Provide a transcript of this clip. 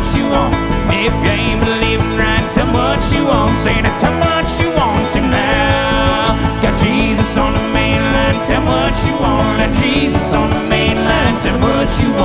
you want. If you ain't believing right, tell me what you want. Say now, tell me what you want to now. Got Jesus on the main line, tell me what you want. Got Jesus on the main line, tell me what you want.